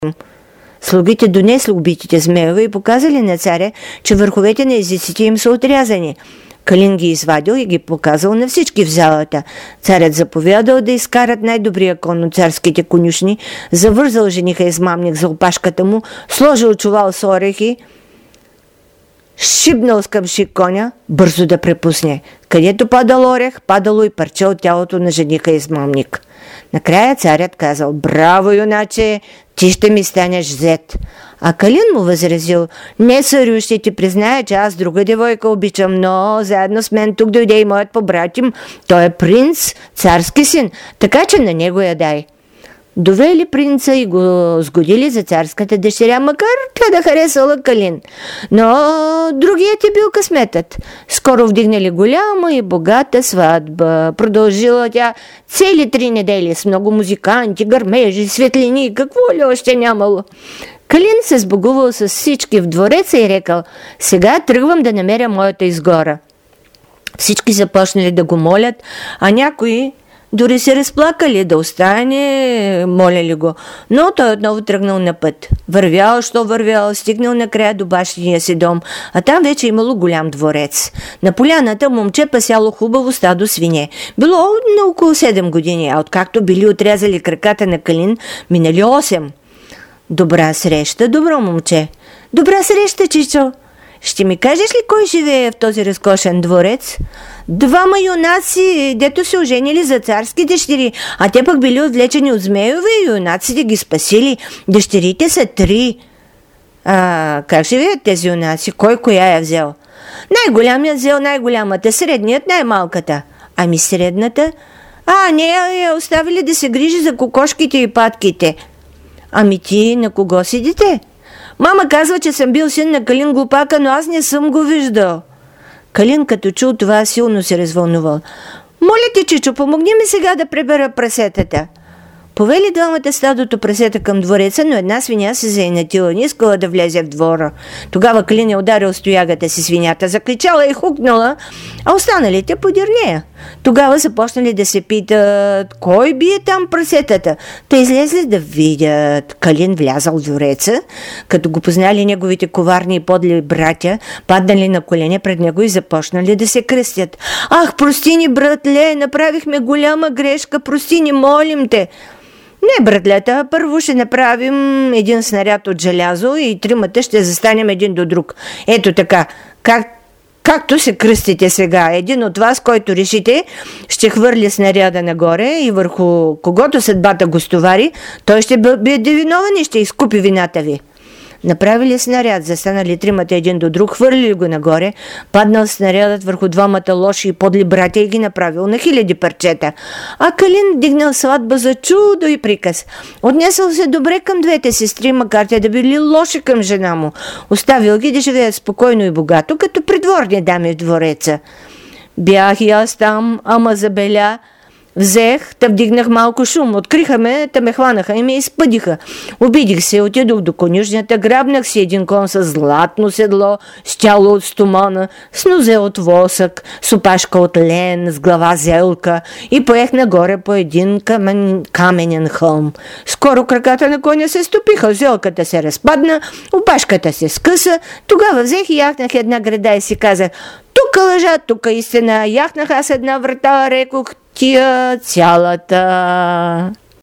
Слугите донесли убитите змееве и показали на царя, че върховете на езиците им са отрязани. Калин ги извадил и ги показал на всички в залата. Царят заповядал да изкарат най-добрия кон от царските конюшни, завързал жениха измамник за опашката му, сложил чувал с орехи, шибнал с къмшик коня, бързо да препусне. Където падал орех, падало и парче от тялото на жениха измамник. Накрая царят казал: „Браво, юначе, ти ще ми станеш зет.“ А Калин му възразил: „Не, царю, ще ти призная, че аз друга девойка обичам, но заедно с мен тук дойде и моят побратим. Той е принц, царски син, така че на него я дай.“ Довели принца и го сгодили за царската дъщеря, макар тя да харесала Калин. Но другият е бил късметът. Скоро вдигнали голяма и богата сватба. Продължила тя цели 3 недели с много музиканти, гърмежи, светлини и какво ли още нямало. Калин се сбогувал с всички в двореца и рекал: „Сега тръгвам да намеря моята изгора.“ Всички започнали да го молят, а някои дори се разплакали да остане, моляли го. Но той отново тръгнал на път. Вървял, стигнал накрая до бащиния си дом, а там вече имало голям дворец. На поляната момче пасяло хубаво стадо свине. Било на около 7 години, а откакто били отрязали краката на Калин, минали 8. „Добра среща, добро момче.“ „Добра среща, чичо. Ще ми кажеш ли кой живее в този разкошен дворец?“ „2 юнаци, дето се оженили за царски дъщери, а те пък били отвлечени от змееве и юнаците ги спасили. Дъщерите са 3. Как живеят тези юнаци? Кой коя я взел?“ „Най-голямият взел най-голямата, средният най-малката.“ „Ами средната?“ „Не я оставили да се грижи за кокошките и патките.“ „Ами ти на кого си дете?“ „Мама казва, че съм бил син на Калин глупака, но аз не съм го виждал.“ Калин, като чул това, силно се развълнувал. „Моля ти, чичо, помогни ми сега да пребера прасетата.“ Повели двамата стадото прасета към двореца, но една свиня се заинатила, не искала да влезе в двора. Тогава Калин е ударил с тоягата си свинята, закричала и хукнала, а останалите подир нея. Тогава започнали да се питат кой бие там прасетата. Та излезли да видят. Калин влязал в двореца, като го познали неговите коварни и подли братя, паднали на колене пред него и започнали да се кръстят. „Ах, прости ни, братле, направихме голяма грешка, прости ни, молим те.“ „Не, братлета, първо ще направим един снаряд от желязо и 3 ще застанем един до друг. Ето така, както се кръстите сега. Един от вас, който решите, ще хвърли снаряда нагоре и върху когото съдбата го стовари, той ще бъде виновен и ще изкупи вината ви.“ Направили снаряд, застанали 3 един до друг, хвърлили го нагоре, паднал снарядът върху 2 лоши и подли братя и ги направил на 1000 парчета. А Калин дигнал сватба за чудо и приказ. Отнесъл се добре към 2 сестри, макар те да били лоши към жена му. Оставил ги да живеят спокойно и богато, като придворни дами в двореца. „Бях и аз там, ама забеля. Взех, та вдигнах малко шум, откриха ме, та ме хванаха и ме изпъдиха. Обидих се, отидох до конюшнята, грабнах си един кон с златно седло, с тяло от стомана, с нозе от восък, с опашка от лен, с глава зелка и поех нагоре по един каменен хълм. Скоро краката на коня се стопиха, зелката се разпадна, опашката се скъса, тогава взех и яхнах една града и си казах: „Тука лъжа, тука истина.“ Яхнах аз една врата, рекох: „Тия цялата.“